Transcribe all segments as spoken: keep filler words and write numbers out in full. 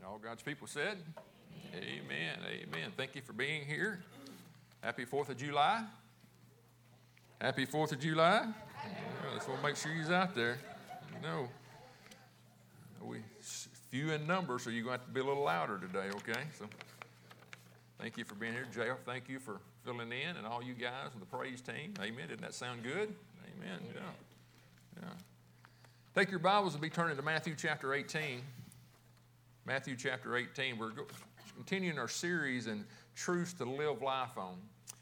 All God's people said, amen, amen. Thank you for being here. Happy fourth of July. Happy fourth of July. Well, just want to make sure you're out there. You know, we few in number, so you're going to have to be a little louder today, okay? So thank you for being here. Jeff, thank you for filling in, and all you guys and the praise team. Amen. Didn't that sound good? Amen. Yeah. Yeah. Take your Bibles and be turning to Matthew chapter eighteen. Matthew chapter eighteen. We're go- continuing our series in Truths to Live Life On.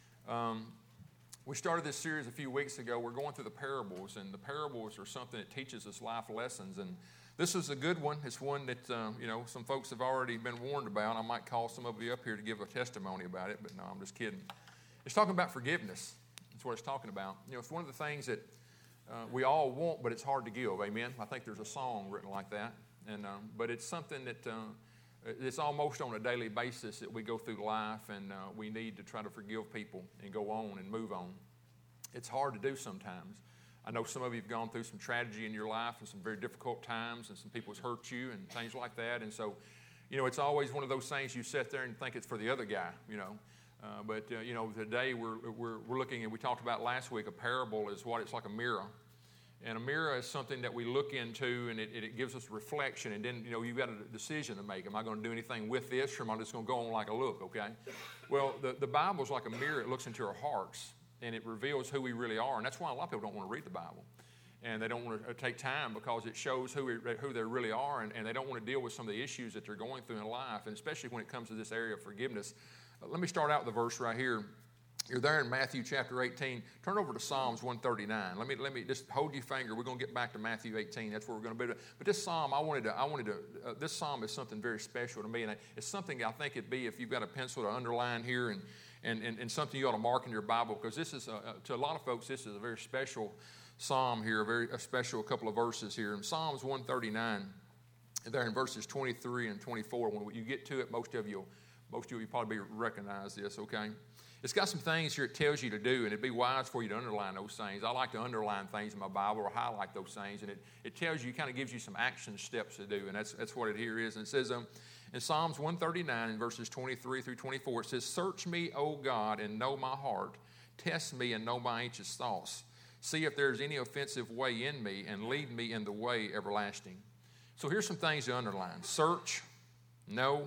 Um, we started this series a few weeks ago. We're going through the parables, and the parables are something that teaches us life lessons. And this is a good one. It's one that, um, you know, some folks have already been warned about. I might call some of you up here to give a testimony about it, but no, I'm just kidding. It's talking about forgiveness. That's what it's talking about. You know, it's one of the things that uh, we all want, but it's hard to give. Amen? I think there's a song written like that. And um, but it's something that uh, it's almost on a daily basis that we go through life, and uh, we need to try to forgive people and go on and move on. It's hard to do sometimes. I know some of you have gone through some tragedy in your life and some very difficult times, and some people have hurt you and things like that. And so, you know, it's always one of those things you sit there and think it's for the other guy, you know. Uh, but, uh, you know, today we're, we're, we're looking, and we talked about last week, a parable is what it's like a mirror. And a mirror is something that we look into, and it, it gives us reflection. And then, you know, you've got a decision to make. Am I going to do anything with this, or am I just going to go on like a look, okay? Well, the, the Bible's like a mirror. It looks into our hearts, and it reveals who we really are. And that's why a lot of people don't want to read the Bible. And they don't want to take time, because it shows who, we, who they really are, and, and they don't want to deal with some of the issues that they're going through in life, and especially when it comes to this area of forgiveness. Uh, let me start out with the verse right here. You're there in Matthew chapter eighteen. Turn over to Psalms one thirty-nine. Let me let me just hold your finger. We're going to get back to Matthew eighteen. That's where we're going to be. But this psalm, I wanted to. I wanted to. Uh, this psalm is something very special to me, and it's something I think it'd be if you've got a pencil to underline here, and and and, and something you ought to mark in your Bible, because this is a, to a lot of folks this is a very special psalm here, a very a special couple of verses here in Psalms one thirty-nine. There in verses twenty-three and twenty-four. When you get to it, most of you, most of you probably recognize this. Okay. It's got some things here it tells you to do, and it'd be wise for you to underline those things. I like to underline things in my Bible or highlight those things, and it, it tells you, kind of gives you some action steps to do, and that's that's what it here is. And it says um, in Psalms one thirty-nine, in verses twenty-three through twenty-four, it says, "Search me, O God, and know my heart. Test me and know my anxious thoughts. See if there is any offensive way in me, and lead me in the way everlasting." So here's some things to underline. Search, know,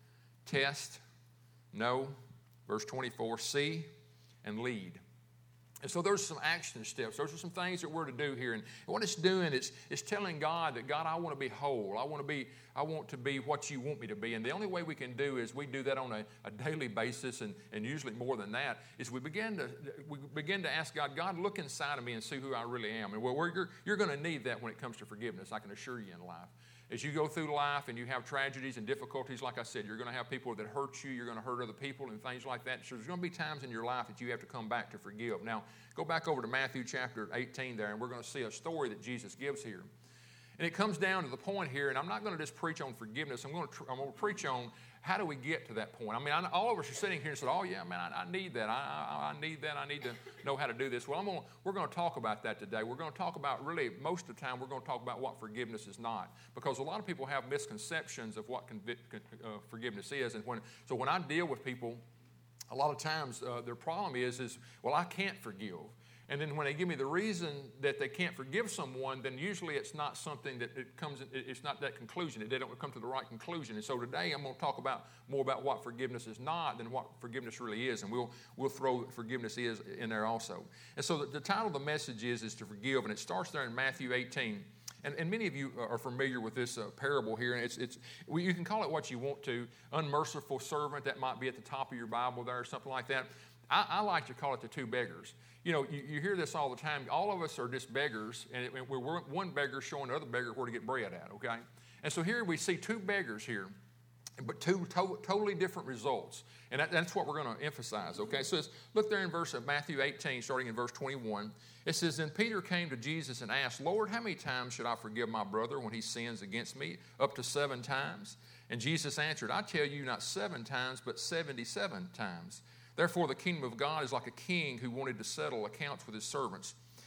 test, know. Verse twenty-four, see and lead. And so there's some action steps. Those are some things that we're to do here. And what it's doing is it's telling God that, God, I want to be whole. I want to be, I want to be what you want me to be. And the only way we can do is we do that on a, a daily basis, and, and usually more than that, is we begin to we begin to ask God, God, look inside of me and see who I really am. And well, we're, you're, you're going to need that when it comes to forgiveness, I can assure you in life. As you go through life and you have tragedies and difficulties, like I said, you're going to have people that hurt you, you're going to hurt other people and things like that. So there's going to be times in your life that you have to come back to forgive. Now, go back over to Matthew chapter eighteen there, and we're going to see a story that Jesus gives here. And it comes down to the point here, and I'm not going to just preach on forgiveness. I'm going to, I'm going to preach on how do we get to that point. I mean, I, all of us are sitting here and said, oh, yeah, man, I, I need that. I, I, I need that. I need to know how to do this. Well, I'm going to, we're going to talk about that today. We're going to talk about, really, most of the time, we're going to talk about what forgiveness is not. Because a lot of people have misconceptions of what convi- uh, forgiveness is. And when, so when I deal with people, a lot of times uh, their problem is, is, well, I can't forgive. And then when they give me the reason that they can't forgive someone, then usually it's not something that it comes, it's not that conclusion. They don't come to the right conclusion. And so today I'm going to talk about more about what forgiveness is not than what forgiveness really is. And we'll we'll throw forgiveness is in there also. And so the, the title of the message is, is to forgive. And it starts there in Matthew eighteen. And, and many of you are familiar with this uh, parable here. And it's, it's well, you can call it what you want to. Unmerciful servant, that might be at the top of your Bible there or something like that. I, I like to call it the two beggars. You know, you, you hear this all the time. All of us are just beggars, and it, we're one beggar showing the other beggar where to get bread at, okay? And so here we see two beggars here, but two to- totally different results. And that, that's what we're going to emphasize, okay? So it's, look there in verse of Matthew eighteen, starting in verse twenty-one. It says, "Then Peter came to Jesus and asked, 'Lord, how many times should I forgive my brother when he sins against me? Up to seven times?' And Jesus answered, 'I tell you, not seven times, but seventy-seven times. Therefore, the kingdom of God is like a king who wanted to settle accounts with his servants.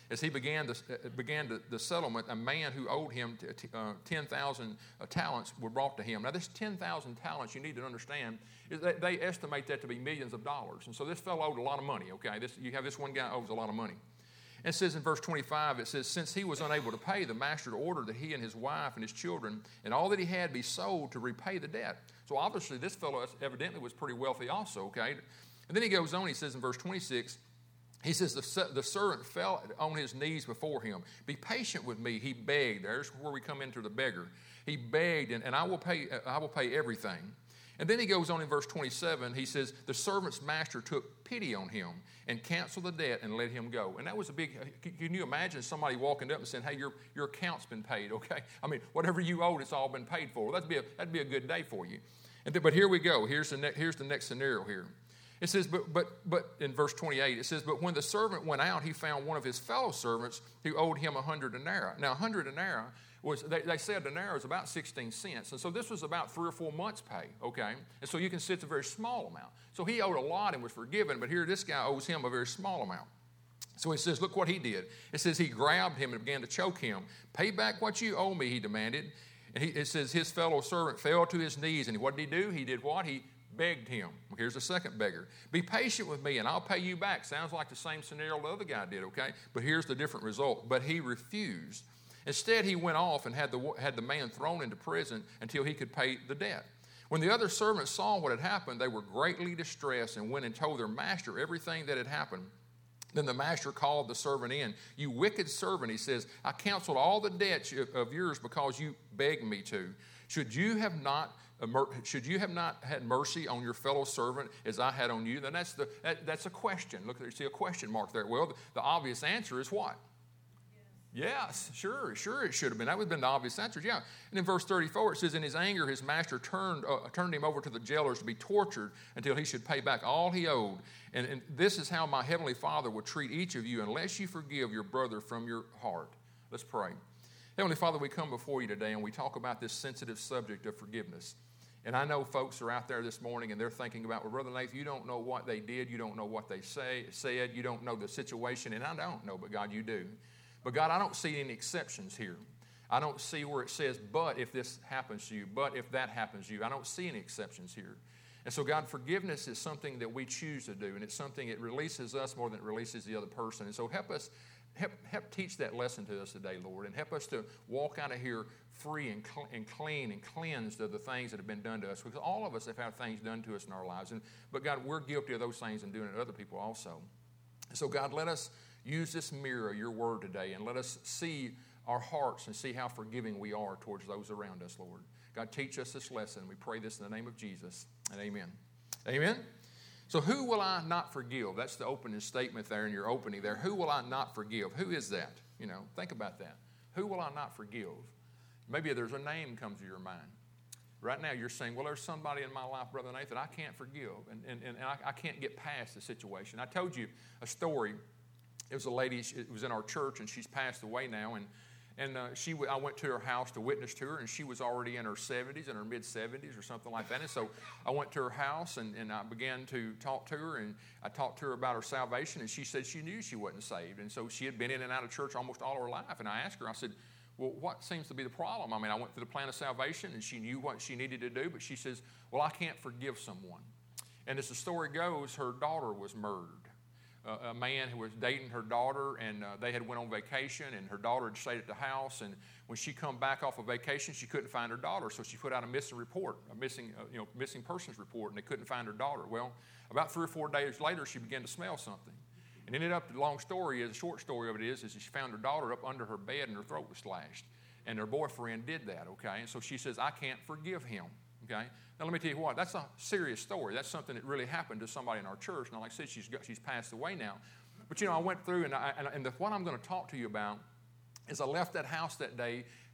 as he began the, uh, began the, the settlement, a man who owed him t- t- uh, ten thousand uh, talents were brought to him. Now, this ten thousand talents, you need to understand, is that they estimate that to be millions of dollars. And so this fellow owed a lot of money, okay? This, you have this one guy owes a lot of money. And it says in verse twenty-five, it says, since he was unable to pay, the master ordered that he and his wife and his children and all that he had be sold to repay the debt. So obviously this fellow evidently was pretty wealthy also, okay? And then he goes on, he says in verse twenty-six, he says, the, the servant fell on his knees before him. Be patient with me, he begged. There's where we come into the beggar. He begged, and, and I will pay, I will pay everything. And then he goes on in verse twenty-seven, he says, the servant's master took pity on him and canceled the debt and let him go. And that was a big, can you imagine somebody walking up and saying, hey, your, your account's been paid, okay? I mean, whatever you owed, it's all been paid for. That'd be a, that'd be a good day for you. And th- but here we go. Here's the, ne- here's the next scenario here. It says, but, but, but in verse twenty-eight, it says, but when the servant went out, he found one of his fellow servants who owed him a hundred denarii. Now, a hundred denarii was, they, they said denarii was about sixteen cents. And so this was about three or four months' pay, okay? And so you can see it's a very small amount. So he owed a lot and was forgiven, but here this guy owes him a very small amount. So he says, look what he did. It says he grabbed him and began to choke him. Pay back what you owe me, he demanded. And he, it says his fellow servant fell to his knees. And what did he do? He did what? He begged him. Here's the second beggar. Be patient with me and I'll pay you back. Sounds like the same scenario the other guy did, okay? But here's the different result. But he refused. Instead, he went off and had the, had the man thrown into prison until he could pay the debt. When the other servants saw what had happened, they were greatly distressed and went and told their master everything that had happened. Then the master called the servant in. You wicked servant, he says, I canceled all the debts of yours because you begged me to. Should you have not Should you have not had mercy on your fellow servant as I had on you? Then that's the that, that's a question. Look, you see a question mark there. Well, the, the obvious answer is what? Yes. yes, sure, sure it should have been. That would have been the obvious answer, yeah. And in verse thirty-four, it says, in his anger, his master turned uh, turned him over to the jailers to be tortured until he should pay back all he owed. And, and this is how my heavenly Father will treat each of you unless you forgive your brother from your heart. Let's pray. Heavenly Father, we come before you today and we talk about this sensitive subject of forgiveness. And I know folks are out there this morning and they're thinking about, well, Brother Nathan, you don't know what they did. You don't know what they say, said. You don't know the situation. And I don't know, but God, you do. But God, I don't see any exceptions here. I don't see where it says, but if this happens to you, but if that happens to you. I don't see any exceptions here. And so, God, forgiveness is something that we choose to do, and it's something that releases us more than it releases the other person. And so help us, help, help teach that lesson to us today, Lord, and help us to walk out of here free and, cl- and clean and cleansed of the things that have been done to us, because all of us have had things done to us in our lives. And, but, God, we're guilty of those things and doing it to other people also. So, God, let us use this mirror, your word today, and let us see our hearts and see how forgiving we are towards those around us, Lord. God, teach us this lesson. We pray this in the name of Jesus, and amen. Amen? So who will I not forgive? That's the opening statement there in your opening there. Who will I not forgive? Who is that? You know, think about that. Who will I not forgive? Maybe there's a name comes to your mind. Right now you're saying, well, there's somebody in my life, Brother Nathan, I can't forgive, and, and, and I, I can't get past the situation. I told you a story. It was a lady, it was in our church, and she's passed away now, and And uh, she, I went to her house to witness to her, and she was already in her seventies, in her mid-seventies or something like that. And so I went to her house, and, and I began to talk to her, and I talked to her about her salvation, and she said she knew she wasn't saved. And so she had been in and out of church almost all her life. And I asked her, I said, well, what seems to be the problem? I mean, I went through the plan of salvation, and she knew what she needed to do, but she says, well, I can't forgive someone. And as the story goes, her daughter was murdered. Uh, a man who was dating her daughter, and uh, they had went on vacation, and her daughter had stayed at the house, and when she come back off of vacation, she couldn't find her daughter, so she put out a missing report, a missing, uh, you know, missing persons report, and they couldn't find her daughter. Well, about three or four days later, she began to smell something, and ended up, the long story is, the short story of it is, is she found her daughter up under her bed, and her throat was slashed, and her boyfriend did that, okay, and so she says, I can't forgive him, okay. Now, let me tell you what, that's a serious story. That's something that really happened to somebody in our church. Now, like I said, she's, got, she's passed away now. But, you know, I went through, and, I, and, and the, what I'm going to talk to you about is I left that house that day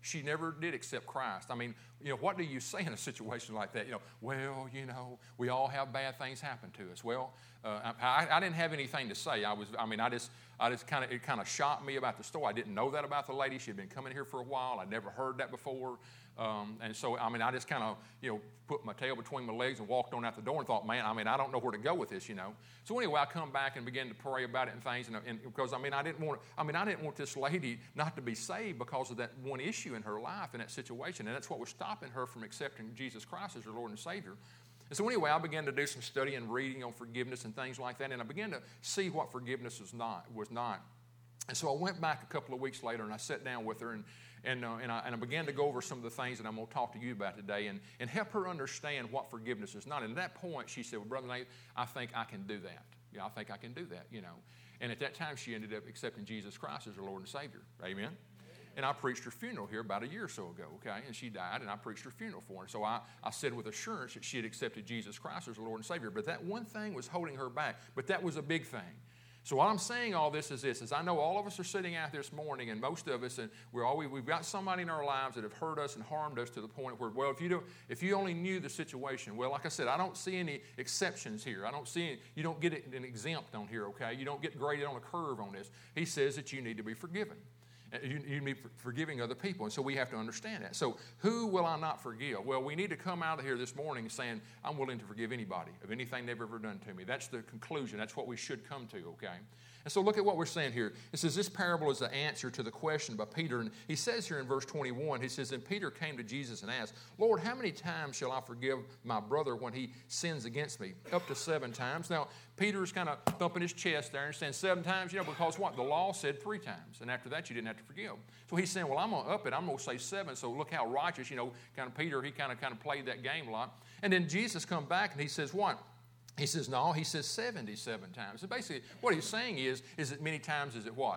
she never did accept Christ. I mean, you know, what do you say in a situation like that? You know, well, you know, we all have bad things happen to us. Well, uh, I, I didn't have anything to say. I was, I mean, I just, I just kind of, it kind of shocked me about the story. I didn't know that about the lady. She had been coming here for a while. I'd never heard that before. Um, and so, I mean, I just kind of, you know, put my tail between my legs and walked on out the door and thought, man, I mean, I don't know where to go with this, you know. So anyway, I come back and began to pray about it and things, and, and because I mean, I didn't want, I mean, I didn't want this lady not to be saved because of that one issue in her life and that situation, and that's what was stopping her from accepting Jesus Christ as her Lord and Savior. And so anyway, I began to do some study and reading on forgiveness and things like that, and I began to see what forgiveness was not. Was not. And so I went back a couple of weeks later, and I sat down with her, and And, uh, and, I, and I began to go over some of the things that I'm going to talk to you about today and, and help her understand what forgiveness is not. And at that point, she said, well, Brother Nate, I think I can do that. Yeah, I think I can do that, you know. And at that time, she ended up accepting Jesus Christ as her Lord and Savior. Amen? And I preached her funeral here about a year or so ago, okay? And she died, and I preached her funeral for her. So I, I said with assurance that she had accepted Jesus Christ as her Lord and Savior. But that one thing was holding her back. But that was a big thing. So what I'm saying all this is this, is I know all of us are sitting out this morning, and most of us, and we're always, we've got somebody in our lives that have hurt us and harmed us to the point where, well, if you don't, if you only knew the situation, well, like I said, I don't see any exceptions here. I don't see any, you don't get an exempt on here, okay? You don't get graded on a curve on this. He says that you need to be forgiven. You, you need to be forgiving other people, and so we have to understand that. So who will I not forgive? Well, we need to come out of here this morning saying, I'm willing to forgive anybody of anything they've ever done to me. That's the conclusion. That's what we should come to, okay? And so look at what we're saying here. It says this parable is the answer to the question by Peter. And he says here in verse twenty-one, he says, and Peter came to Jesus and asked, Lord, how many times shall I forgive my brother when he sins against me? Up to seven times. Now, Peter's kind of thumping his chest there and saying seven times, you know, because what? The law said three times. And after that, you didn't have to forgive. So he's saying, well, I'm going to up it. I'm going to say seven. So look how righteous, you know, kind of Peter, he kind of kind of played that game a lot. And then Jesus come back and he says, what? He says, no, he says seventy-seven times. So basically, what he's saying is, is that many times is it what?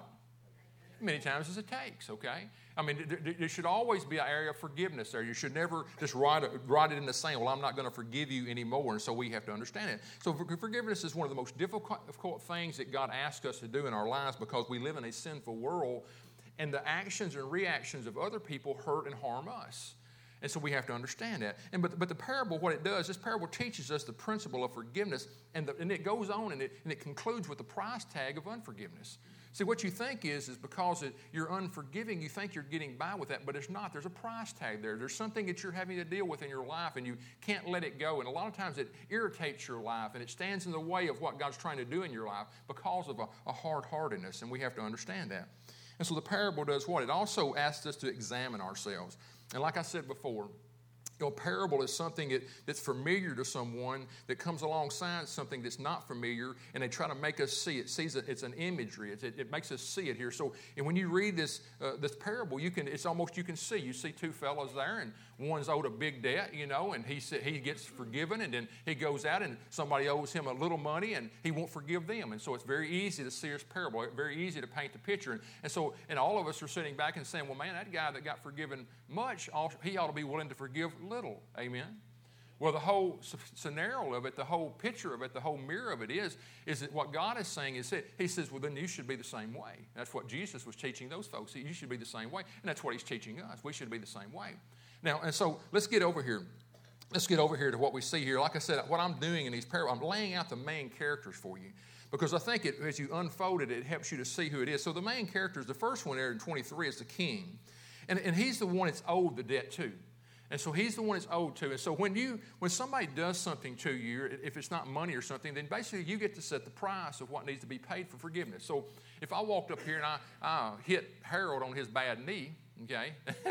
Many times as it takes, okay? I mean, there should always be an area of forgiveness there. You should never just write it, write it in the sand, well, I'm not going to forgive you anymore, and so we have to understand it. So forgiveness is one of the most difficult things that God asks us to do in our lives because we live in a sinful world, and the actions and reactions of other people hurt and harm us. And so we have to understand that. And but, but the parable, what it does, this parable teaches us the principle of forgiveness, and, the, and it goes on and it, and it concludes with the price tag of unforgiveness. See, what you think is, is because it, you're unforgiving, you think you're getting by with that, but it's not. There's a price tag there. There's something that you're having to deal with in your life, and you can't let it go. And a lot of times it irritates your life, and it stands in the way of what God's trying to do in your life because of a, a hard-heartedness, and we have to understand that. And so the parable does what? It also asks us to examine ourselves. And like I said before, you know, a parable is something that, that's familiar to someone that comes alongside something that's not familiar, and they try to make us see it. Sees it, it's an imagery. It's, it, it makes us see it here. So, and when you read this uh, this parable, you can it's almost you can see. You see two fellows there, and one's owed a big debt, you know, and he he gets forgiven, and then he goes out, and somebody owes him a little money, and he won't forgive them. And so it's very easy to see this parable. It's very easy to paint the picture. And, and so, and all of us are sitting back and saying, well, man, that guy that got forgiven much, he ought to be willing to forgive little. Amen? Well, the whole scenario of it, the whole picture of it, the whole mirror of it is, is that what God is saying is, that He says, well, then you should be the same way. That's what Jesus was teaching those folks. You should be the same way. And that's what He's teaching us. We should be the same way. Now, and so let's get over here. Let's get over here to what we see here. Like I said, what I'm doing in these parables, I'm laying out the main characters for you. Because I think it, as you unfold it, it helps you to see who it is. So the main characters, the first one there in twenty-three is the king. And, and he's the one that's owed the debt to. And so he's the one that's owed to. And so when you, when somebody does something to you, if it's not money or something, then basically you get to set the price of what needs to be paid for forgiveness. So if I walked up here and I, I hit Harold on his bad knee, okay,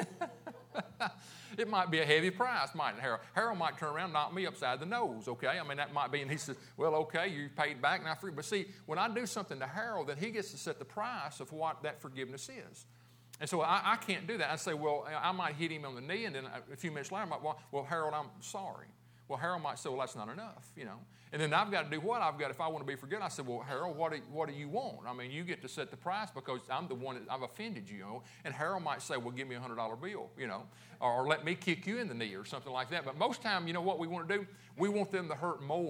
it might be a heavy price, mightn't it, Harold? Harold might turn around and knock me upside the nose, okay? I mean, that might be, and he says, well, okay, you paid back, and I forgive. But see, when I do something to Harold, then he gets to set the price of what that forgiveness is. And so I, I can't do that. I say, well, I might hit him on the knee, and then a few minutes later, I might, well, well, Harold, I'm sorry. Well, Harold might say, well, that's not enough, you know. And then I've got to do what? I've got, if I want to be forgiven, I said, well, Harold, what do, what do you want? I mean, you get to set the price because I'm the one that I've offended you, you know. And Harold might say, well, give me a one hundred dollar bill, you know, or, or let me kick you in the knee or something like that. But most time, you know what we want to do? We want them to hurt more.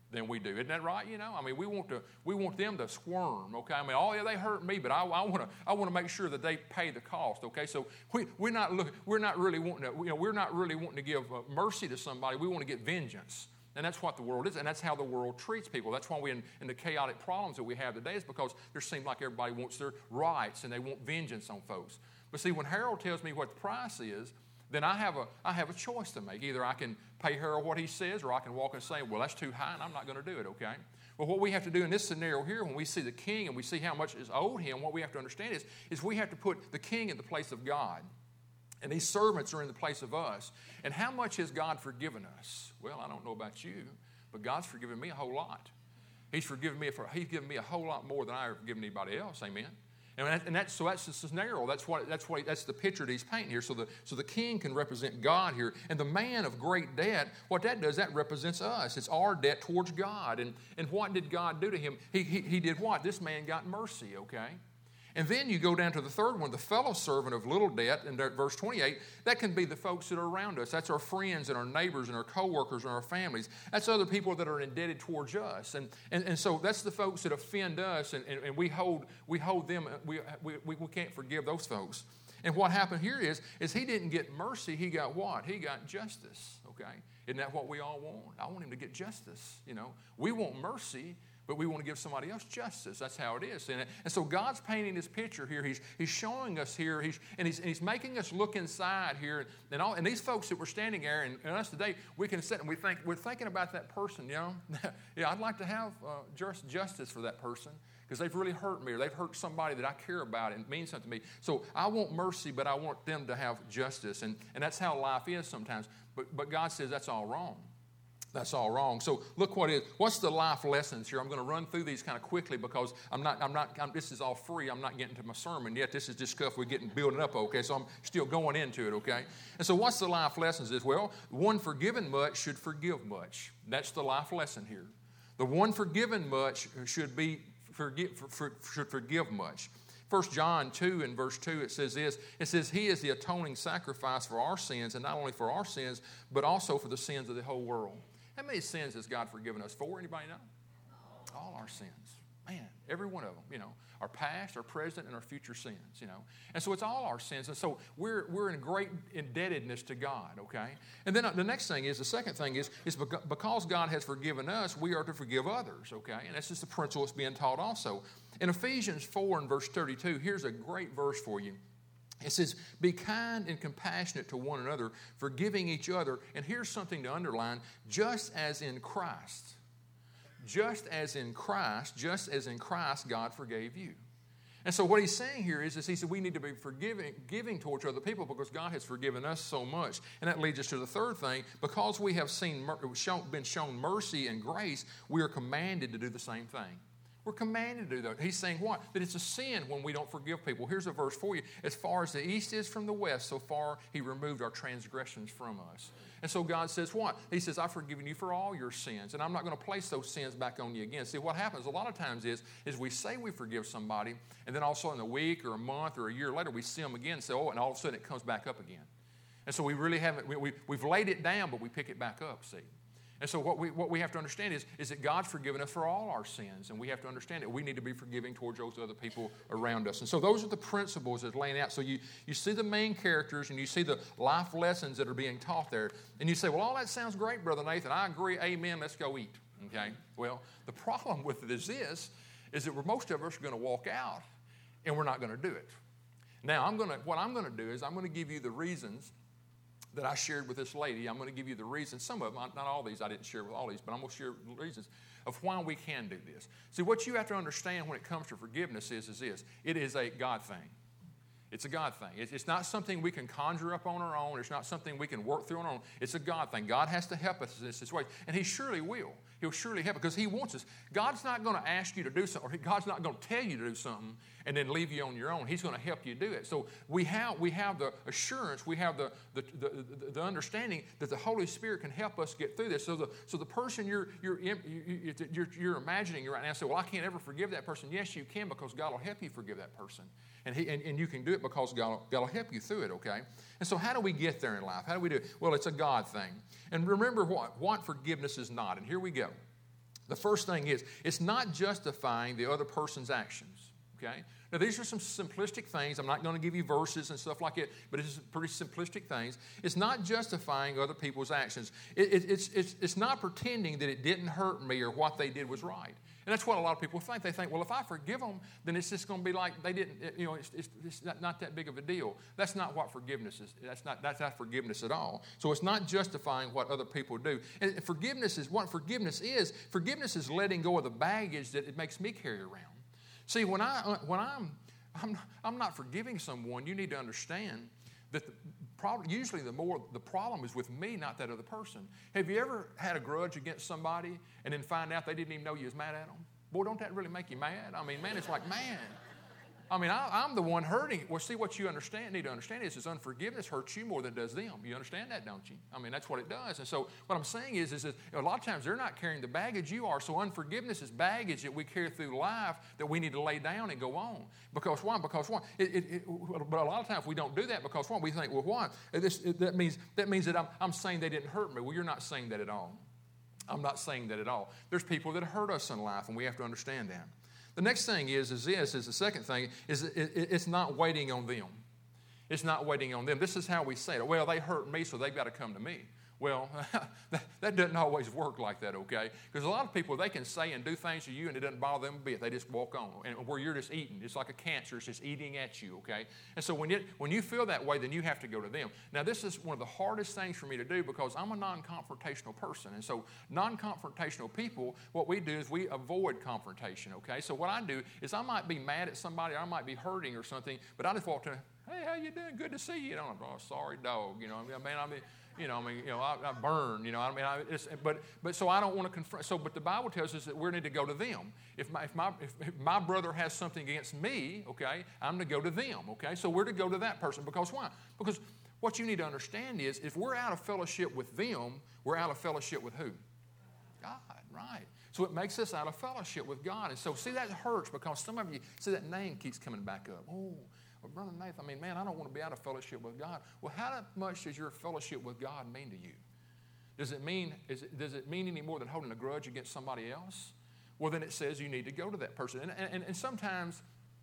than we do. Isn't that right? You know, I mean, we want to we want them to squirm. Okay, I mean, oh yeah, they hurt me, but I, I want to I want to make sure that they pay the cost. Okay, so we we're not look we're not really wanting to you know we're not really wanting to give uh, mercy to somebody. We want to get vengeance. And that's what the world is, and that's how the world treats people. That's why we, in, in the chaotic problems that we have today, is because there seems like everybody wants their rights and they want vengeance on folks. But see, when Harold tells me what the price is, then I have a I have a choice to make. Either I can pay Harold what he says, or I can walk and say, well, that's too high, and I'm not going to do it, okay? Well, what we have to do in this scenario here, when we see the king and we see how much is owed him, what we have to understand is, is we have to put the king in the place of God. And these servants are in the place of us. And how much has God forgiven us? Well, I don't know about you, but God's forgiven me a whole lot. He's forgiven me for He's given me a whole lot more than I ever forgiven anybody else. Amen. And, that, and that's so that's the scenario. That's what that's what that's the picture that he's painting here. So the so the king can represent God here, and the man of great debt. What that does, that represents us. It's our debt towards God. And and what did God do to him? He he, he did what? This man got mercy. Okay. And then you go down to the third one, the fellow servant of little debt, in verse twenty-eight. That can be the folks that are around us. That's our friends and our neighbors and our coworkers and our families. That's other people that are indebted towards us. And, and, and so that's the folks that offend us, and, and, and we hold we hold them, we, we, we can't forgive those folks. And what happened here is, is he didn't get mercy, he got what? He got justice, okay? Isn't that what we all want? I want him to get justice, you know. We want mercy, but we want to give somebody else justice. That's how it is. And, and so God's painting this picture here. He's, he's showing us here, he's, and, he's, and He's making us look inside here. And, all, and these folks that were standing there, and, and us today, we can sit and we think, we're thinking about that person, you know. Yeah, I'd like to have uh, just justice for that person because they've really hurt me or they've hurt somebody that I care about and means something to me. So I want mercy, but I want them to have justice. And, and that's how life is sometimes. But, but God says that's all wrong. That's all wrong. So look what is. What's the life lessons here? I'm going to run through these kind of quickly because I'm not. I'm not. I'm, this is all free. I'm not getting to my sermon yet. This is just stuff we're getting building up. Okay, so I'm still going into it. Okay, and so what's the life lessons? Is well, one forgiven much should forgive much. That's the life lesson here. The one forgiven much should be forgive for, for, should forgive much. First John two and verse two, it says this. It says, He is the atoning sacrifice for our sins, and not only for our sins, but also for the sins of the whole world. How many sins has God forgiven us for? Anybody know? All our sins. Man, every one of them, you know, our past, our present, and our future sins, you know. And so it's all our sins. And so we're we're in great indebtedness to God, okay? And then the next thing is, the second thing is, is because God has forgiven us, we are to forgive others, okay? And that's just the principle that's being taught also. In Ephesians four and verse thirty-two, here's a great verse for you. It says, be kind and compassionate to one another, forgiving each other. And here's something to underline, just as in Christ. Just as in Christ, just as in Christ, God forgave you. And so what he's saying here is, is he said we need to be forgiving, giving towards other people because God has forgiven us so much. And that leads us to the third thing. Because we have seen, shown, been shown mercy and grace, we are commanded to do the same thing. We're commanded to do that. He's saying what? That it's a sin when we don't forgive people. Here's a verse for you. As far as the east is from the west, so far he removed our transgressions from us. And so God says what? He says, I've forgiven you for all your sins, and I'm not going to place those sins back on you again. See, what happens a lot of times is, is we say we forgive somebody, and then all of a sudden a week or a month or a year later we see them again and say, oh, and all of a sudden it comes back up again. And so we really haven't, we, we, we've laid it down, but we pick it back up, see. And so what we what we have to understand is, is that God's forgiven us for all our sins, and we have to understand that we need to be forgiving towards those other people around us. And so those are the principles that's laying out. So you, you see the main characters, and you see the life lessons that are being taught there, and you say, well, all that sounds great, Brother Nathan. I agree. Amen. Let's go eat. Okay? Well, the problem with it is this, is that most of us are going to walk out, and we're not going to do it. Now, I'm going to what I'm going to do is I'm going to give you the reasons that I shared with this lady. I'm going to give you the reasons. Some of them, not all these I didn't share with all these, but I'm going to share the reasons of why we can do this. See, what you have to understand when it comes to forgiveness is, is this. It is a God thing. It's a God thing. It's not something we can conjure up on our own. It's not something we can work through on our own. It's a God thing. God has to help us in this situation, and He surely will. He'll surely help because He wants us. God's not going to ask you to do something, or God's not going to tell you to do something and then leave you on your own. He's going to help you do it. So we have we have the assurance, we have the the, the, the, the understanding that the Holy Spirit can help us get through this. So the so the person you're you're you're, you're imagining right now say, well, I can't ever forgive that person. Yes, you can because God will help you forgive that person. And, he, and, and you can do it because God, God will help you through it, okay? And so how do we get there in life? How do we do it? Well, it's a God thing. And remember what? What forgiveness is not. And here we go. The first thing is, it's not justifying the other person's actions, okay? Now, these are some simplistic things. I'm not going to give you verses and stuff like that, but it's pretty simplistic things. It's not justifying other people's actions. It, it, it's, it's, it's not pretending that it didn't hurt me or what they did was right. And that's what a lot of people think. They think, well, if I forgive them, then it's just going to be like they didn't, you know, it's, it's, it's not, not that big of a deal. That's not what forgiveness is. That's not, that's not forgiveness at all. So it's not justifying what other people do. And forgiveness is what forgiveness is. Forgiveness is letting go of the baggage that it makes me carry around. See, when, I, when I'm, I'm, I'm not forgiving someone, you need to understand that the problem, usually the more the problem is with me, not that other person. Have you ever had a grudge against somebody and then find out they didn't even know you was mad at them? Boy, don't that really make you mad? I mean, man, it's like, man. I mean, I, I'm the one hurting. Well, see, what you understand, need to understand is, is unforgiveness hurts you more than it does them. You understand that, don't you? I mean, that's what it does. And so what I'm saying is, is that a lot of times they're not carrying the baggage you are. So unforgiveness is baggage that we carry through life that we need to lay down and go on. Because why? Because why? It, it, it, but a lot of times we don't do that because why? We think, well, why? This, it, that means that means that I'm, I'm saying they didn't hurt me. Well, you're not saying that at all. I'm not saying that at all. There's people that hurt us in life, and we have to understand that. The next thing is, is this, is the second thing, is it, it, it's not waiting on them. It's not waiting on them. This is how we say it. Well, they hurt me, so they've got to come to me. Well, that, that doesn't always work like that, okay? Because a lot of people, they can say and do things to you and it doesn't bother them a bit. They just walk on. And where you're just eating. It's like a cancer. It's just eating at you, okay? And so when you, when you feel that way, then you have to go to them. Now, this is one of the hardest things for me to do because I'm a non-confrontational person. And so non-confrontational people, what we do is we avoid confrontation, okay? So what I do is I might be mad at somebody or I might be hurting or something, but I just walk to them, hey, how you doing? Good to see you. You know, I'm, oh, sorry, dog. You know, I mean, I mean, You know, I mean, you know, I, I burn. You know, I mean, I, it's, but but so I don't want to confront. So, but the Bible tells us that we need to go to them. If my if my if, if my brother has something against me, okay, I'm to go to them. Okay, so we're to go to that person because why? Because what you need to understand is, if we're out of fellowship with them, we're out of fellowship with who? God, right? So it makes us out of fellowship with God. And so, see, that hurts because some of you see that name keeps coming back up. Oh. Well, Brother Nathan, I mean, man, I don't want to be out of fellowship with God. Well, how much does your fellowship with God mean to you? Does it mean, is it, does it mean any more than holding a grudge against somebody else? Well, then it says you need to go to that person. And, and, and sometimes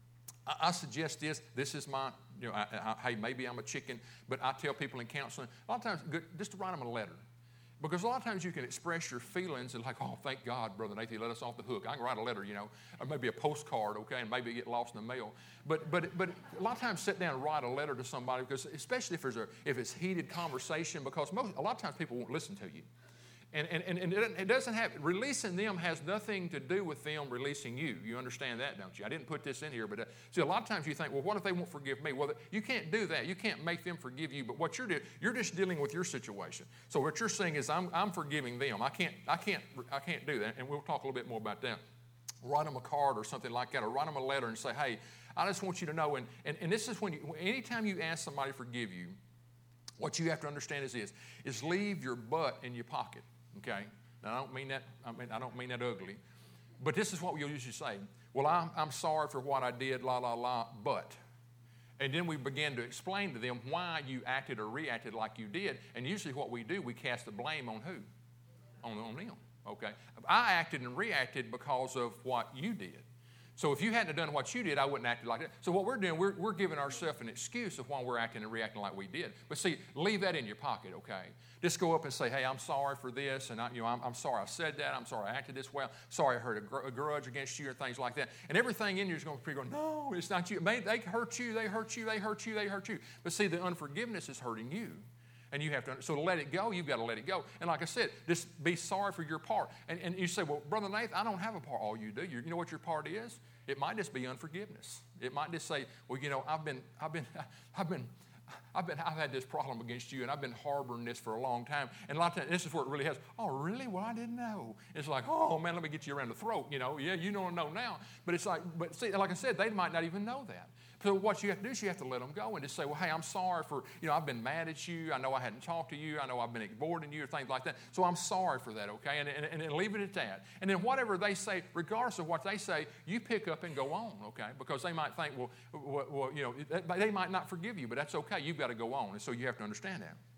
I, I suggest this. This is my, you know, I, I, hey, maybe I'm a chicken, but I tell people in counseling, a lot of times, good, just to write them a letter. Because a lot of times you can express your feelings and like, oh, thank God, Brother Nathan, let us off the hook. I can write a letter, you know, or maybe a postcard, okay, and maybe it get lost in the mail. But but but a lot of times sit down and write a letter to somebody because especially if there's a if it's heated conversation because most a lot of times people won't listen to you. And, and, and it doesn't have, releasing them has nothing to do with them releasing you. You understand that, don't you? I didn't put this in here, but uh, see, a lot of times you think, well, what if they won't forgive me? Well, you can't do that. You can't make them forgive you, but what you're doing, you're just dealing with your situation. So what you're saying is, I'm, I'm forgiving them. I can't, I can't, I can't do that, and we'll talk a little bit more about that. Write them a card or something like that, or write them a letter and say, hey, I just want you to know, and, and, and this is when, you, anytime you ask somebody to forgive you, what you have to understand is this, is leave your butt in your pocket. Okay, now I don't mean that. I mean I don't mean that ugly, but this is what we'll usually say. Well, I'm I'm sorry for what I did, la la la, but, and then we begin to explain to them why you acted or reacted like you did. And usually, what we do, we cast the blame on who? On on them. Okay, I acted and reacted because of what you did. So if you hadn't done what you did, I wouldn't have acted like that. So what we're doing, we're, we're giving ourselves an excuse of why we're acting and reacting like we did. But see, leave that in your pocket, okay? Just go up and say, hey, I'm sorry for this, and I, you know, I'm, I'm sorry I said that. I'm sorry I acted this way. Sorry I heard a, gr- a grudge against you or things like that. And everything in you is going to be going, no, it's not you. They, they hurt you, they hurt you, they hurt you, they hurt you. But see, the unforgiveness is hurting you. And you have to, so to let it go, you've got to let it go. And like I said, just be sorry for your part. And, and you say, well, Brother Nathan, I don't have a part. All you do, you know what your part is? It might just be unforgiveness. It might just say, well, you know, I've been, I've been, I've been, I've been, I've had this problem against you, and I've been harboring this for a long time. And a lot of times, this is where it really has. Oh, really? Well, I didn't know. It's like, oh man, let me get you around the throat. You know, yeah, you don't know now. But it's like, but see, like I said, they might not even know that. So what you have to do is you have to let them go and just say, well, hey, I'm sorry for, you know, I've been mad at you. I know I hadn't talked to you. I know I've been ignoring you or things like that. So I'm sorry for that, okay? And, and, and leave it at that. And then whatever they say, regardless of what they say, you pick up and go on, okay? Because they might think, well, well, well you know, they might not forgive you, but that's okay. You've got to go on. And so you have to understand that.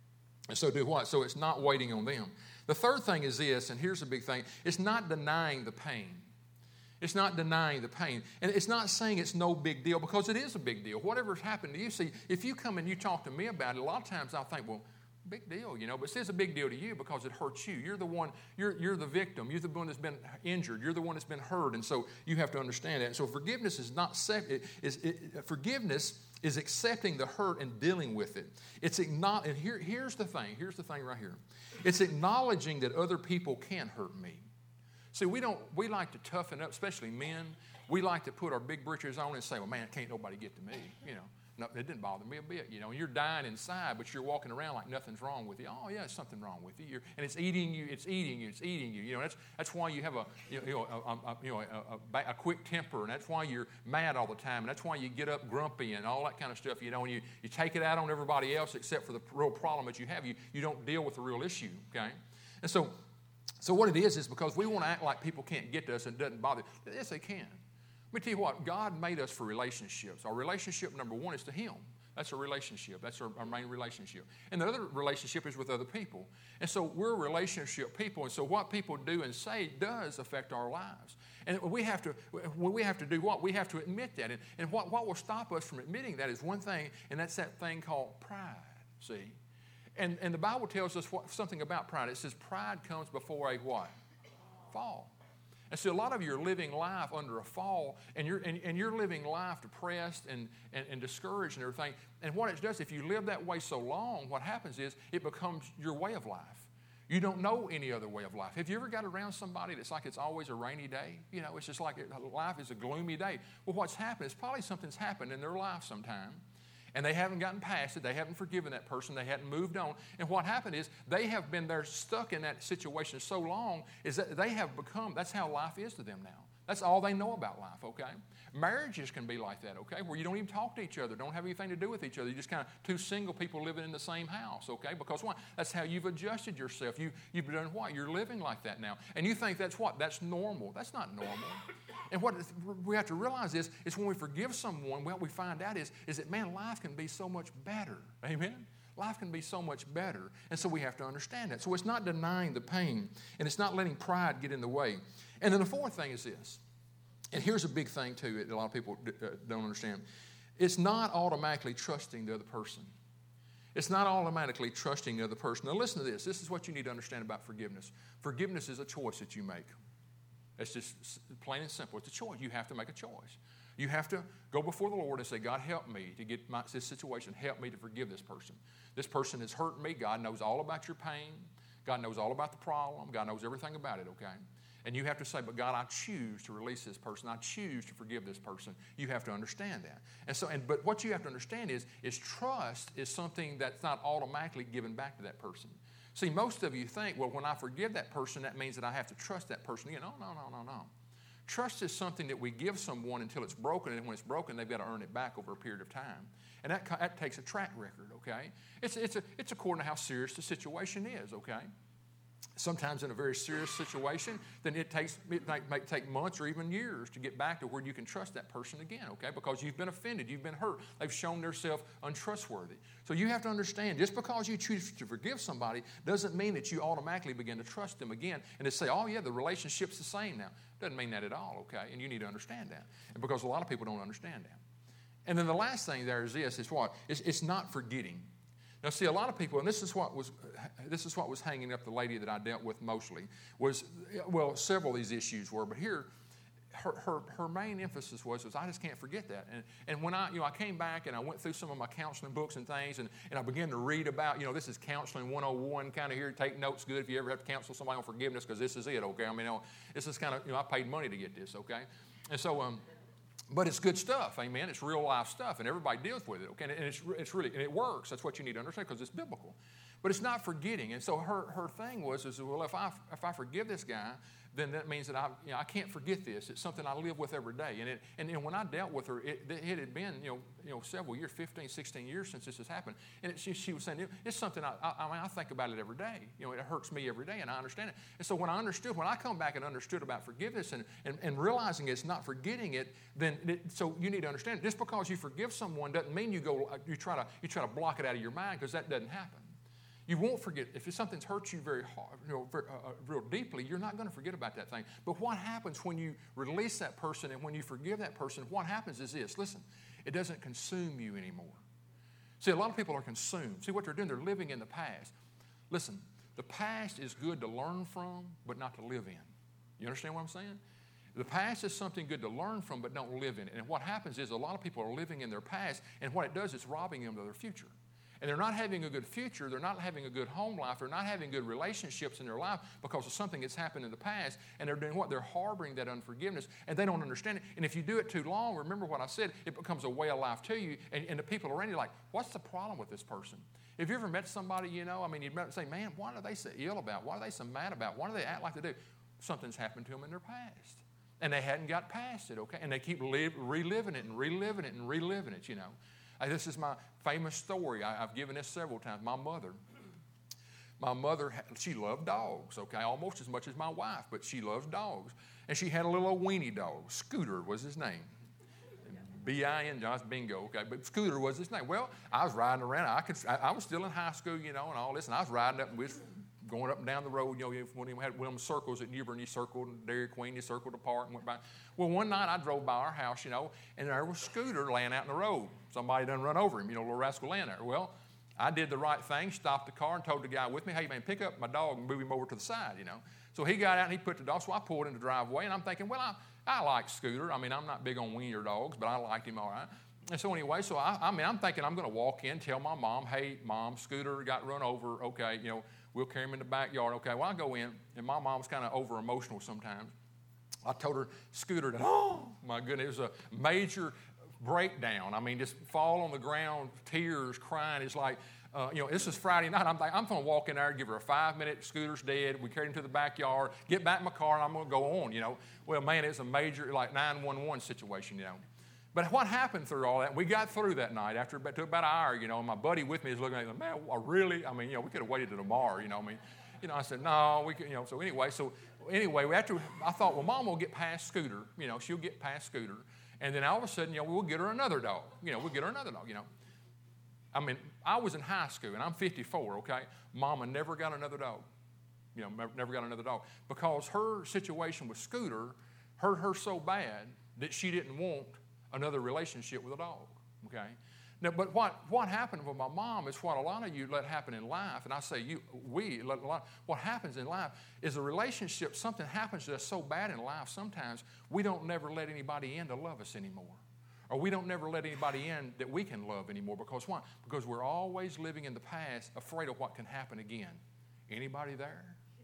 And so do what? So it's not waiting on them. The third thing is this, and here's the big thing. It's not denying the pain. It's not denying the pain. And it's not saying it's no big deal, because it is a big deal. Whatever's happened to you, see, if you come and you talk to me about it, a lot of times I'll think, well, big deal, you know, but it's a big deal to you because it hurts you. You're the one, you're, you're the victim. You're the one that's been injured. You're the one that's been hurt. And so you have to understand that. And so forgiveness is not, it, is, it, forgiveness is accepting the hurt and dealing with it. It's acknowledging, and here, here's the thing, here's the thing right here. It's acknowledging that other people can hurt me. See, we don't, we like to toughen up, especially men. We like to put our big britches on and say, well, man, can't nobody get to me, you know. No, it didn't bother me a bit. You know, you're dying inside, but you're walking around like nothing's wrong with you. Oh, yeah, there's something wrong with you. You're, and it's eating you. It's eating you. It's eating you. You know, that's that's why you have a you know a, a, a you know a, a, a quick temper, and that's why you're mad all the time, and that's why you get up grumpy and all that kind of stuff. You know, and you, you take it out on everybody else except for the real problem that you have. You you don't deal with the real issue. Okay, and so so what it is is because we want to act like people can't get to us and it doesn't bother. Yes, they can. Let me tell you what. God made us for relationships. Our relationship number one is to Him. That's a relationship. That's our, our main relationship. And the other relationship is with other people. And so we're relationship people. And so what people do and say does affect our lives. And we have to, we have to do what? We have to admit that. And, and what, what will stop us from admitting that is one thing, and that's that thing called pride, see? And, and the Bible tells us what, something about pride. It says pride comes before a what? Fall. And so a lot of you are living life under a fall, and you're, and, and you're living life depressed and, and, and discouraged and everything. And what it does, if you live that way so long, what happens is it becomes your way of life. You don't know any other way of life. Have you ever got around somebody that's like it's always a rainy day? You know, it's just like it, life is a gloomy day. Well, what's happened is probably something's happened in their life sometime, and they haven't gotten past it. They haven't forgiven that person. They hadn't moved on. And what happened is they have been there stuck in that situation so long is that they have become, that's how life is to them now. That's all they know about life, okay? Marriages can be like that, okay, where you don't even talk to each other, don't have anything to do with each other. You're just kind of two single people living in the same house, okay? Because what? That's how you've adjusted yourself. You, you've done what? You're living like that now. And you think that's what? That's normal. That's not normal. And what we have to realize is, is when we forgive someone, what we find out is, is that, man, life can be so much better. Amen? Life can be so much better. And so we have to understand that. So it's not denying the pain, and it's not letting pride get in the way. And then the fourth thing is this. And here's a big thing, too, that a lot of people don't understand. It's not automatically trusting the other person. It's not automatically trusting the other person. Now, listen to this. This is what you need to understand about forgiveness. Forgiveness is a choice that you make. It's just plain and simple. It's a choice. You have to make a choice. You have to go before the Lord and say, God, help me to get my, this situation. Help me to forgive this person. This person has hurt me. God knows all about your pain. God knows all about the problem. God knows everything about it, okay? And you have to say, but God, I choose to release this person. I choose to forgive this person. You have to understand that. And so, and but what you have to understand is, is trust is something that's not automatically given back to that person. See, most of you think, well, when I forgive that person, that means that I have to trust that person again. No, no, no, no, no. Trust is something that we give someone until it's broken, and when it's broken, they've got to earn it back over a period of time. And that, that takes a track record, okay? It's, it's, a, it's according to how serious the situation is, okay? Sometimes in a very serious situation, then it takes it might, might take months or even years to get back to where you can trust that person again, okay? Because you've been offended, you've been hurt, they've shown themselves untrustworthy. So you have to understand, just because you choose to forgive somebody doesn't mean that you automatically begin to trust them again and to say, oh yeah, the relationship's the same now. Doesn't mean that at all, okay? And you need to understand that. And because a lot of people don't understand that. And then the last thing there is this, is what? It's, it's not forgetting. Now, see, a lot of people, and this is what was this is what was hanging up the lady that I dealt with mostly, was, well, several of these issues were, but here, her her, her main emphasis was, was, I just can't forget that. And and when I, you know, I came back and I went through some of my counseling books and things, and, and I began to read about, you know, this is counseling one oh one kind of here, take notes good if you ever have to counsel somebody on forgiveness, because this is it, okay? I mean, you know, this is kind of, you know, I paid money to get this, okay? And so, um, but it's good stuff, amen. It's real life stuff, and everybody deals with it, okay? And it's it's really, and it works. That's what you need to understand, because it's biblical. But it's not forgetting. And so her her thing was, is well, if I if I forgive this guy, then that means that I you know I can't forget this. It's something I live with every day. And it and, and when I dealt with her, it, it had been you know you know several years, fifteen, sixteen years since this has happened. And it, she she was saying it's something I, I I mean I think about it every day. You know, it hurts me every day, and I understand it. And so when I understood, when I come back and understood about forgiveness and and, and realizing it's not forgetting it, then it, so you need to understand, just because you forgive someone doesn't mean you go you try to you try to block it out of your mind, because that doesn't happen. You won't forget. If something's hurt you very hard, you know, very, uh, real deeply, you're not going to forget about that thing. But what happens when you release that person and when you forgive that person, what happens is this. Listen, it doesn't consume you anymore. See, a lot of people are consumed. See what they're doing? They're living in the past. Listen, the past is good to learn from, but not to live in. You understand what I'm saying? The past is something good to learn from, but don't live in it. And what happens is a lot of people are living in their past, and what it does is robbing them of their future. And they're not having a good future, they're not having a good home life, they're not having good relationships in their life because of something that's happened in the past, and they're doing what? They're harboring that unforgiveness, and they don't understand it. And if you do it too long, remember what I said, it becomes a way of life to you, and, and the people around you are like, what's the problem with this person? Have you ever met somebody, you know, I mean, you'd say, man, what are they so ill about? What are they so mad about? Why do they act like they do? Something's happened to them in their past, and they hadn't got past it, okay? And they keep live, reliving it and reliving it and reliving it, you know. Uh, this is my famous story. I, I've given this several times. My mother, my mother, she loved dogs, okay, almost as much as my wife, but she loves dogs. And she had a little old weenie dog. Scooter was his name. B I N, John's bingo, okay, but Scooter was his name. Well, I was riding around. I could, I, I was still in high school, you know, and all this, and I was riding up and we was going up and down the road, you know, when we had one of them circles at New Bern, you circled Dairy Queen, you circled the park and went by. Well, one night I drove by our house, you know, and there was Scooter laying out in the road. Somebody done run over him, you know, little rascal laying there. Well, I did the right thing, stopped the car and told the guy with me, hey, man, pick up my dog and move him over to the side, you know. So he got out and he put the dog, so I pulled in the driveway, and I'm thinking, well, I, I like Scooter. I mean, I'm not big on wiener dogs, but I liked him all right. And so anyway, so I, I mean, I'm thinking I'm going to walk in, tell my mom, hey, Mom, Scooter got run over, okay, you know, we'll carry him in the backyard. Okay, well, I go in, and my mom's kind of over-emotional sometimes. I told her, Scooter, that, oh, my goodness, it was a major breakdown. I mean, just fall on the ground, tears, crying. It's like, uh, you know, this is Friday night. I'm, I'm going to walk in there, give her a five-minute, Scooter's dead. We carried him to the backyard, get back in my car, and I'm going to go on, you know. Well, man, it's a major, like, nine one one situation, you know. But what happened through all that, we got through that night after about, about an hour, you know, and my buddy with me is looking at me, man, really? I mean, you know, we could have waited till tomorrow, you know, I mean, you know, I said, no, we could, you know, so anyway, so anyway, after, I thought, well, Mom will get past Scooter, you know, she'll get past Scooter, and then all of a sudden, you know, we'll get her another dog, you know, we'll get her another dog, you know. I mean, I was in high school, and I'm fifty-four, okay? Mama never got another dog, you know, never got another dog, because her situation with Scooter hurt her so bad that she didn't want another relationship with a dog, okay? Now, but what, what happened with my mom is what a lot of you let happen in life, and I say you, we, let a lot, what happens in life is a relationship, something happens to us so bad in life, sometimes we don't never let anybody in to love us anymore. Or we don't never let anybody in that we can love anymore. Because why? Because we're always living in the past, afraid of what can happen again. Anybody there?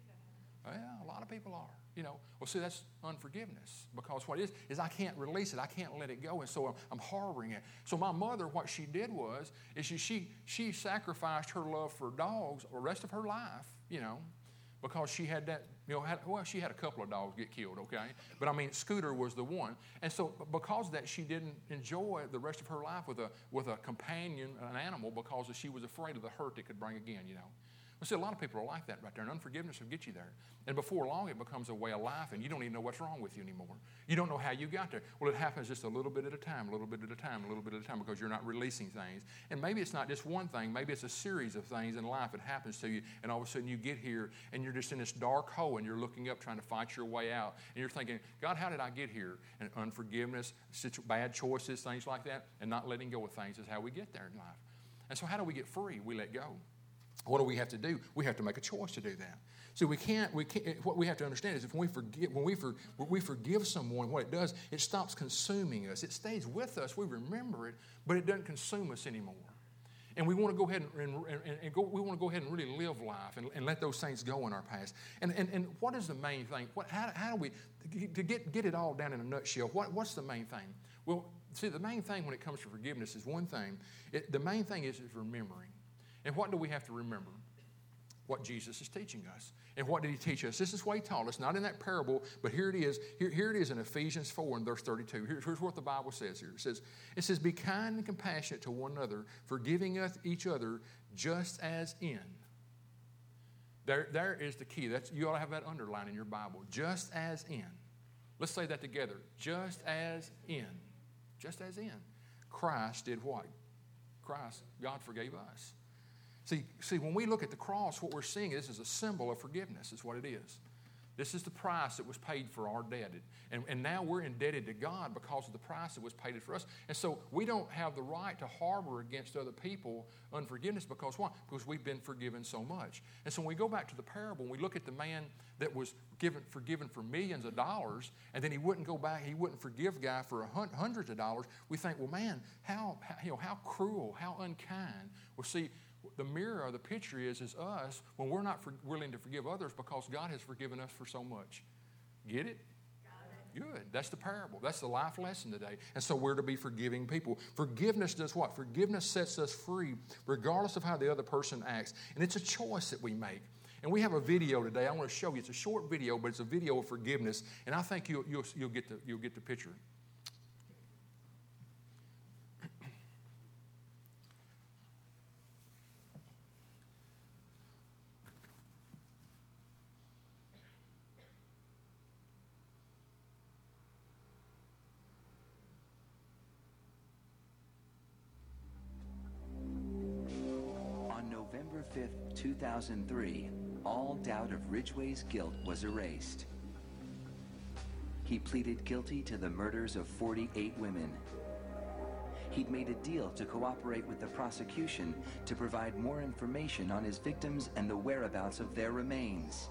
Well, a lot of people are. You know, well, see, that's unforgiveness, because what it is, is I can't release it. I can't let it go, and so I'm, I'm harboring it. So my mother, what she did was, is she, she, she sacrificed her love for dogs the rest of her life, you know, because she had that, you know, had, well, she had a couple of dogs get killed, okay? But, I mean, Scooter was the one. And so because of that, she didn't enjoy the rest of her life with a, with a companion, an animal, because she was afraid of the hurt it could bring again, you know. Well, see, a lot of people are like that right there, and unforgiveness will get you there. And before long, it becomes a way of life, and you don't even know what's wrong with you anymore. You don't know how you got there. Well, it happens just a little bit at a time, a little bit at a time, a little bit at a time, because you're not releasing things. And maybe it's not just one thing. Maybe it's a series of things in life that happens to you, and all of a sudden you get here, and you're just in this dark hole, and you're looking up trying to fight your way out. And you're thinking, God, how did I get here? And unforgiveness, bad choices, things like that, and not letting go of things is how we get there in life. And so how do we get free? We let go. What do we have to do? We have to make a choice to do that. So we can't, we can't, what we have to understand is if when we forgive, when we, for, when we forgive someone, what it does, it stops consuming us. It stays with us. We remember it, but it doesn't consume us anymore. And we want to go ahead and, and, and, and go, we want to go ahead and really live life and, and let those things go in our past. And, and, and what is the main thing? What, how, how do we, to get, get it all down in a nutshell, what, what's the main thing? Well, see, the main thing when it comes to forgiveness is one thing. It, the main thing is, is remembering. And what do we have to remember? What Jesus is teaching us. And what did he teach us? This is what he taught us, not in that parable, but here it is. Here, here it is in Ephesians four and verse thirty-two. Here, here's what the Bible says here. It says, it says, be kind and compassionate to one another, forgiving each other just as in. There, there is the key. That's, you ought to have that underlined in your Bible. Just as in. Let's say that together. Just as in. Just as in. Christ did what? Christ, God forgave us. See, see, when we look at the cross, what we're seeing, this is a symbol of forgiveness, is what it is. This is the price that was paid for our debt. And, and now we're indebted to God because of the price that was paid for us. And so we don't have the right to harbor against other people unforgiveness because why? Because we've been forgiven so much. And so when we go back to the parable, and we look at the man that was given, forgiven for millions of dollars, and then he wouldn't go back, he wouldn't forgive a guy for hundreds of dollars, we think, well, man, how, how, you know, how cruel, how unkind. Well, see, the mirror, the picture is, is us when we're not for, willing to forgive others because God has forgiven us for so much. Get it? Good. That's the parable. That's the life lesson today. And so we're to be forgiving people. Forgiveness does what? Forgiveness sets us free regardless of how the other person acts. And it's a choice that we make. And we have a video today. I want to show you. It's a short video, but it's a video of forgiveness. And I think you'll, you'll, you'll, get, the, you'll get the picture. November fifth, two thousand three, all doubt of Ridgway's guilt was erased. He pleaded guilty to the murders of forty-eight women. He'd made a deal to cooperate with the prosecution to provide more information on his victims and the whereabouts of their remains.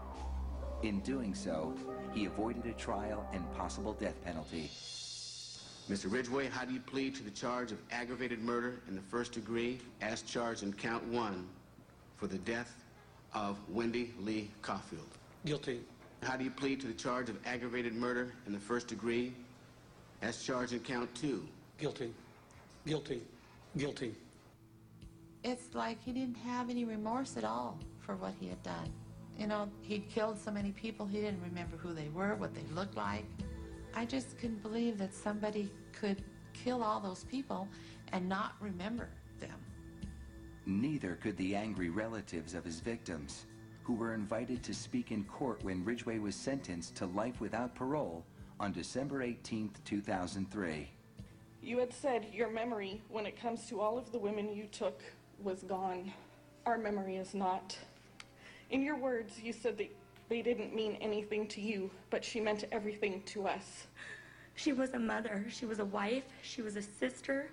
In doing so, he avoided a trial and possible death penalty. Mister Ridgway, how do you plead to the charge of aggravated murder in the first degree as charged in count one for the death of Wendy Lee Caulfield? Guilty. How do you plead to the charge of aggravated murder in the first degree as charged in count two? Guilty. Guilty. Guilty. It's like he didn't have any remorse at all for what he had done. You know, he'd killed so many people, he didn't remember who they were, what they looked like. I just couldn't believe that somebody could kill all those people and not remember them. Neither could the angry relatives of his victims, who were invited to speak in court when Ridgway was sentenced to life without parole on December eighteenth, two thousand three. You had said your memory, when it comes to all of the women you took, was gone. Our memory is not. In your words, you said that they didn't mean anything to you, but she meant everything to us. She was a mother, she was a wife, she was a sister,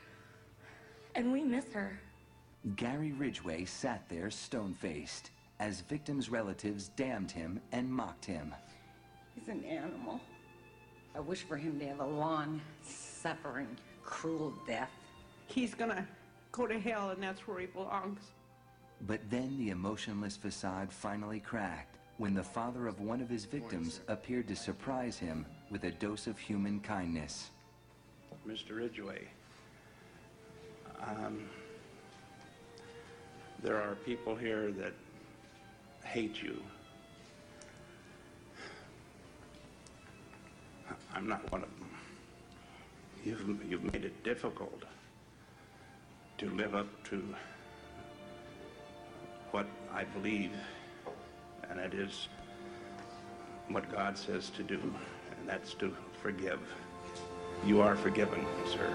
and we miss her. Gary Ridgway sat there stone-faced as victims' relatives damned him and mocked him. He's an animal. I wish for him to have a long, suffering, cruel death. He's gonna go to hell, and that's where he belongs. But then the emotionless facade finally cracked when the father of one of his victims appeared to surprise him with a dose of human kindness. Mister Ridgway, um, there are people here that hate you. I'm not one of them. You've, you've made it difficult to live up to what I believe, and it is what God says to do, and that's to forgive. You are forgiven, sir.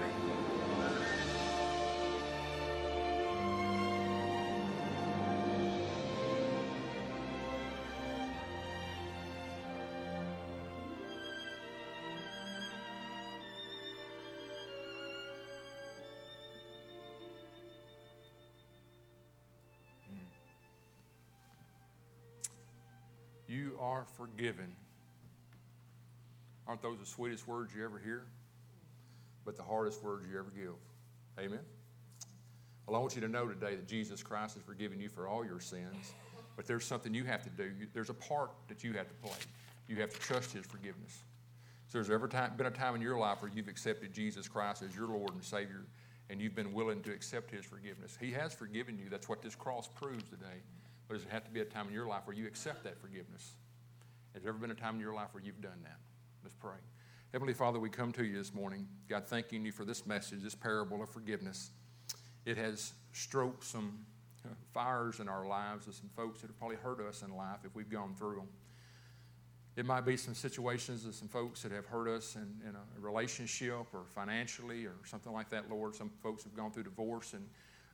You are forgiven. Aren't those the sweetest words you ever hear? But the hardest words you ever give. Amen? Well, I want you to know today that Jesus Christ has forgiven you for all your sins, but there's something you have to do. There's a part that you have to play. You have to trust His forgiveness. So there's ever time, been a time in your life where you've accepted Jesus Christ as your Lord and Savior, and you've been willing to accept His forgiveness. He has forgiven you. That's what this cross proves today. But does it have to be a time in your life where you accept that forgiveness? Has there ever been a time in your life where you've done that? Let's pray. Heavenly Father, we come to you this morning, God, thanking you for this message, this parable of forgiveness. It has stroked some fires in our lives of some folks that have probably hurt us in life if we've gone through them. It might be some situations of some folks that have hurt us in, in a relationship or financially or something like that, Lord. Some folks have gone through divorce, and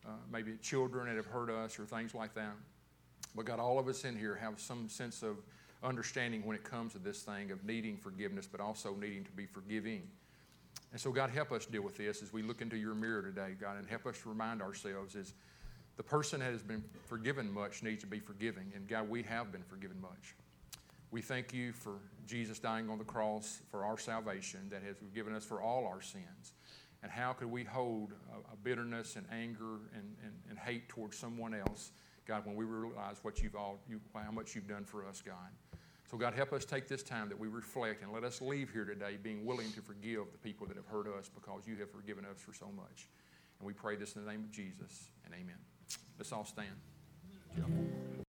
uh, maybe children that have hurt us or things like that. But God, all of us in here have some sense of understanding when it comes to this thing of needing forgiveness, but also needing to be forgiving. And so, God, help us deal with this as we look into your mirror today, God, and help us to remind ourselves as the person that has been forgiven much needs to be forgiving. And, God, we have been forgiven much. We thank you for Jesus dying on the cross for our salvation that has forgiven us for all our sins. And how could we hold a, a bitterness and anger and, and, and hate towards someone else, God, when we realize what you've all, you, how much you've done for us, God. So, God, help us take this time that we reflect and let us leave here today being willing to forgive the people that have hurt us because you have forgiven us for so much. And we pray this in the name of Jesus, and amen. Let's all stand. Jump.